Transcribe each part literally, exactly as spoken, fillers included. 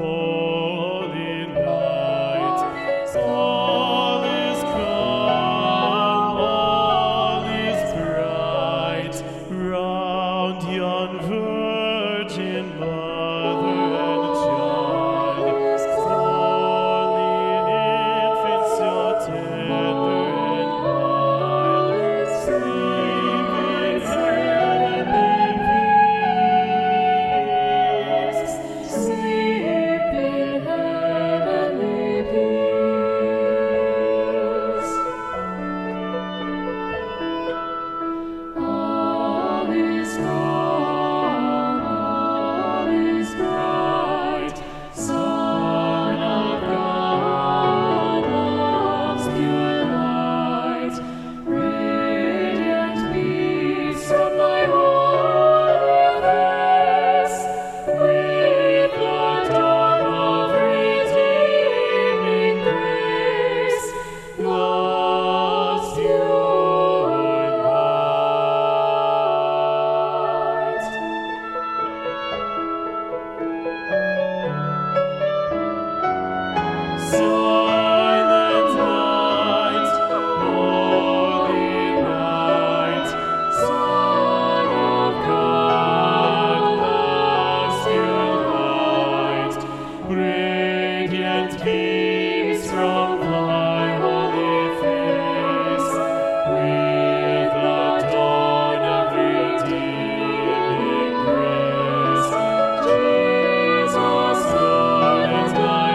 holy night. All is calm, all is bright, round yon Virgin Mother and Child. Holy infant, so tender and mild, sleep in heavenly peace. Sleep in heavenly peace. All is calm, all is bright. Son of God, love's pure light. Radiant peace from thy holy face. With the dawn of redeeming grace, love's pure light. Silent night, holy night, Son of God, love's pure light. Radiant beams from thy holy face. With the dawn of redeeming grace, Jesus, Lord, at thy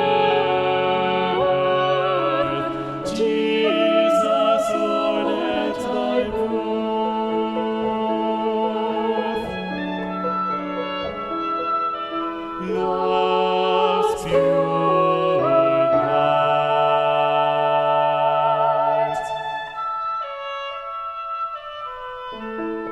birth. Jesus, Lord, at thy birth. Love's pure light.